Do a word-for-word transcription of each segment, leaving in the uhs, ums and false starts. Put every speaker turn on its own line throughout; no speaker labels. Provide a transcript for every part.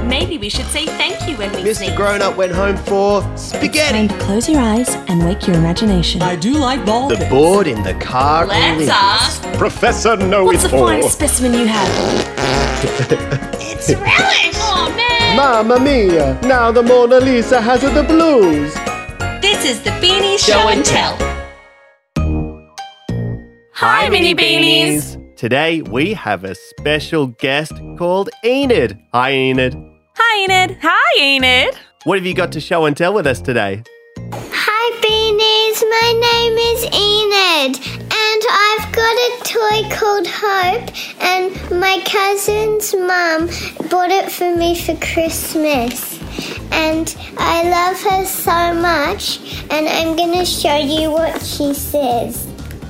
Maybe we should say thank you when we
Mister
sneeze.
Grown-Up went home for spaghetti.
Time to close your eyes and wake your imagination.
I do like ball
The
pits.
board in the car.
Let's ask.
Professor
What's the
Know-It-All.
finest specimen you have?
It's relish. Oh, man.
Mamma mia! Now the Mona Lisa has the blues.
This is the Beanie Show and Tell.
Hi, Mini Beanies.
Today we have a special guest called Enid. Hi, Enid.
Hi, Enid. Hi, Enid.
What have you got to show and tell with us today?
Hi Beanies, my name is Enid and I've got a toy called Hope and my cousin's mum bought it for me for Christmas and I love her so much and I'm going to show you what she says.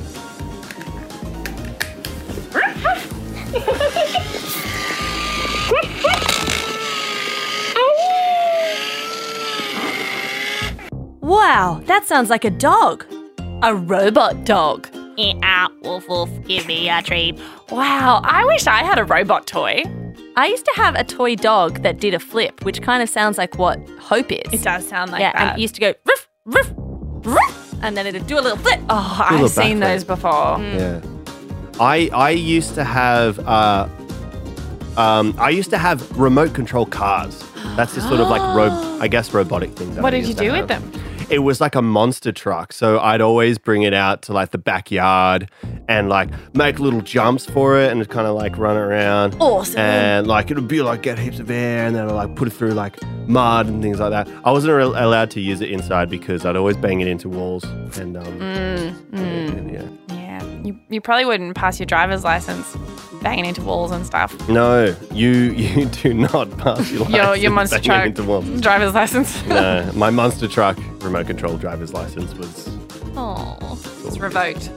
Wow, that sounds like a dog. A robot dog.
Ah, woof woof, give me a treat.
Wow, I wish I had a robot toy. I used to have a toy dog that did a flip, which kind of sounds like what Hope is.
It does sound like
yeah,
that.
and it used to go ruff, ruff, ruff, and then it'd do a little flip.
Oh,
Do a little
I've seen
backflip.
those before.
Yeah. I I used to have uh um I used to have remote control cars. That's this sort of like ro- I guess robotic thing. That
What
I
did you
used to
do
have.
with them?
It was like a monster truck. So I'd always bring it out to like the backyard and like make little jumps for it and it'd kind of like run around.
Awesome.
And like it would be like get heaps of air and then I'd like put it through like mud and things like that. I wasn't re- allowed to use it inside because I'd always bang it into walls and um
Mm,
and, yeah.
Yeah, you, you probably wouldn't pass your driver's license banging into walls and stuff.
No, you you do not pass your license.
Your, your monster
banging
truck
into walls.
driver's license.
No, my monster truck remote control driver's license was
Oh.
It's revoked.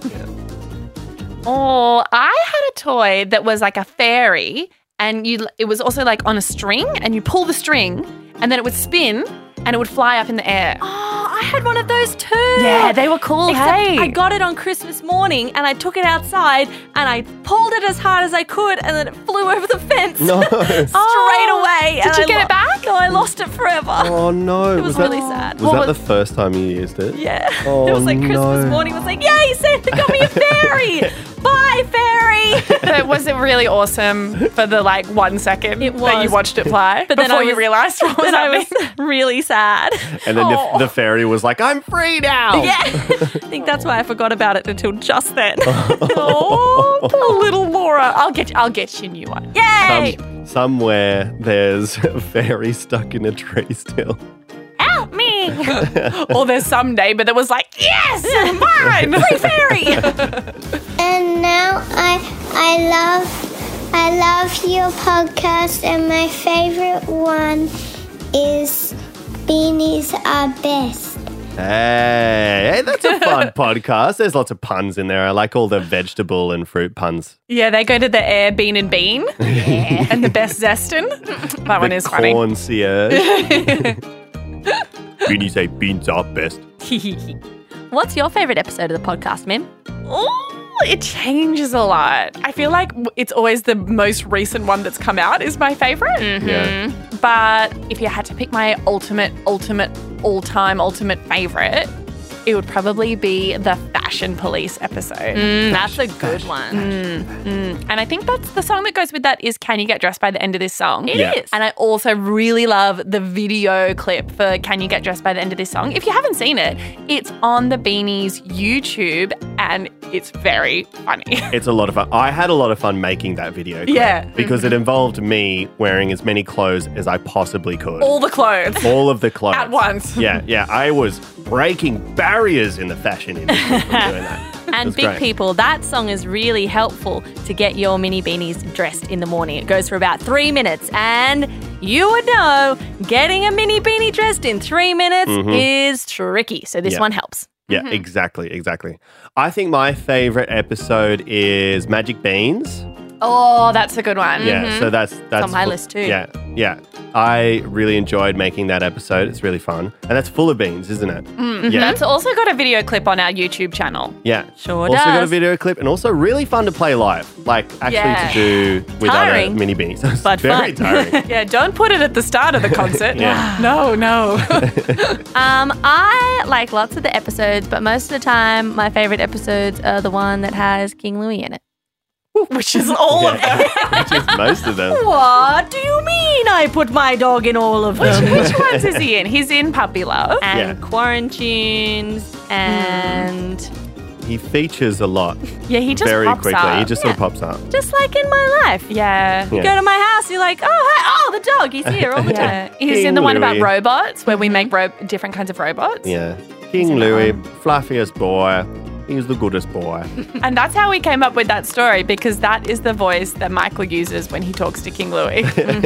Oh, I had a toy that was like a fairy and you it was also like on a string and you pull the string and then it would spin and it would fly up in the air.
Oh, I had one of those too.
Yeah, they were cool,
Except
hey.
I got it on Christmas morning and I took it outside and I pulled it as hard as I could and then it flew over the fence.
No.
Straight
Oh,
away.
did
and
you
I
get it back?
No, I lost it forever.
Oh no.
It was
that,
really sad.
Was
What
that
was-
the first time you used it?
Yeah.
Oh,
it was like Christmas
no.
morning. It was like, yay, Santa got me a fairy. Bye, fairy.
But was it really awesome for the like one second
It
that you
was.
watched it fly
But then
before
I
you
was-
realised what was
Then I
happening?
was really sad.
And then
Oh.
the, the fairy was like, I'm free now.
Yeah. I think that's why I forgot about it until just then. oh,
Oh, little Laura. I'll get I'll get you a new one.
yay.
Some, somewhere there's a fairy stuck in a tree still.
Help me. Or there's some neighbour that was like, yes, mine.
Free fairy.
And now I I love I love your podcast and my favorite one is Beanies Are Best.
Hey, hey, that's a fun podcast. There's lots of puns in there. I like all the vegetable and fruit puns.
Yeah, they go to the air bean and bean and the best zestin. That one
the
is funny.
concierge. When you say beans are best.
What's your favourite episode of the podcast, Mim?
Oh, it changes a lot. I feel like it's always the most recent one that's come out is my favorite.
Yeah.
But if you had to pick my ultimate, ultimate, all-time ultimate favorite, it would probably be the Fashion Police episode.
Mm, that's a good one.
And I think that's the song that goes with that is Can You Get Dressed by the End of This Song?
It
Yeah.
is.
And I also really love the video clip for Can You Get Dressed by the End of This Song. If you haven't seen it, it's on the Beanies YouTube and it's very funny.
It's a lot of fun. I had a lot of fun making that video. clip
Yeah.
Because it involved me wearing as many clothes as I possibly could.
All the clothes.
All of the clothes.
At once.
Yeah, yeah. I was breaking barriers in the fashion industry from doing that. It
And
was
big
great.
people, that song is really helpful to get your mini beanies dressed in the morning. It goes for about three minutes. And you would know getting a mini beanie dressed in three minutes is tricky. So this
Yeah.
one helps.
Yeah, exactly, exactly. I think my favorite episode is Magic Beans.
Oh, that's a good one.
Yeah, so that's that's
on my
for-
list too.
Yeah, Yeah. I really enjoyed making that episode. It's really fun. And that's full of beans, isn't it?
Mm,
Yeah.
That's also got a video clip on our YouTube channel.
Yeah.
Sure
also got a
does.
video clip and also really fun to play live. Like actually
Yeah.
to do with
Tiring,
other mini beanies. It's
but
very
fun.
tiring.
Yeah, don't put it at the start of the concert.
Yeah.
No, no.
Um, I like lots of the episodes, but most of the time, my favorite episodes are the one that has King Louis in it.
Which is all of them.
Which is most of them.
What do you mean I put my dog in all of them?
Which ones is he in? He's in Puppy Love.
and
Yeah.
Quarantines and
He features a lot
Yeah, he just
very
pops
quickly.
up.
He just sort of pops up.
just like in my life.
Yeah.
Yeah.
Go to my house, you're like, oh, hi, oh, the dog, he's here all the time.
Yeah. He's
King
in the one about
Louis.
robots where we make ro- different kinds of robots.
Yeah. King Louis, fluffiest boy. He's the goodest boy.
And that's how we came up with that story because that is the voice that Michael uses when he talks to King Louis.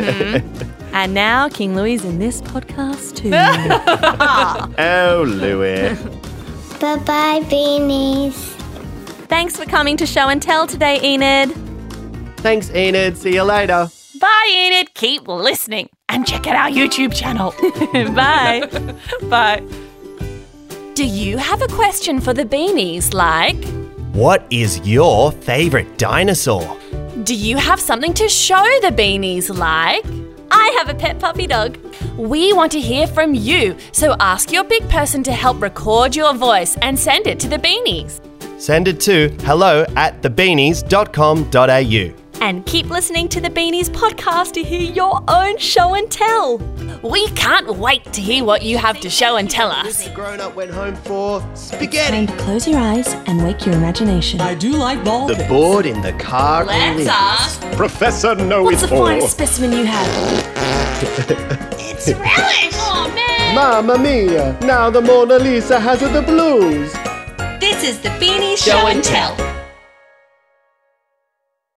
And now King Louis is in this podcast too.
Oh, Louis.
Bye bye, beanies.
Thanks for coming to Show and Tell today, Enid.
Thanks, Enid. See you later.
Bye, Enid. Keep listening and check out our YouTube channel.
Bye.
Bye.
Do you have a question for the beanies like,
What is your favourite dinosaur?
do you have something to show the beanies like, I have a pet puppy dog? We want to hear from you, so ask your big person to help record your voice and send it to the beanies.
Send it to hello at the beanies dot com dot a u.
And keep listening to the Beanies podcast to hear your own show and tell. We can't wait to hear what you have to show and tell us.
Grown up went home for
Time
spaghetti.
to close your eyes and wake your imagination.
I do like ball
The
pits.
board in the car.
Let's ask.
Professor Know
What's the finest specimen you have?
It's relish. Oh, man.
Mamma mia! Now the Mona Lisa has the blues.
This is the Beanie Show and Tell.